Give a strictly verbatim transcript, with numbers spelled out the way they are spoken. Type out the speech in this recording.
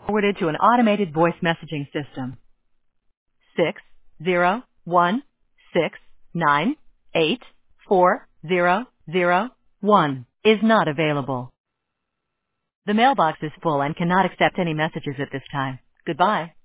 Forwarded to an automated voice messaging system. Six zero one six nine eight four zero zero one is not available. The mailbox is full and cannot accept any messages at this time. Goodbye.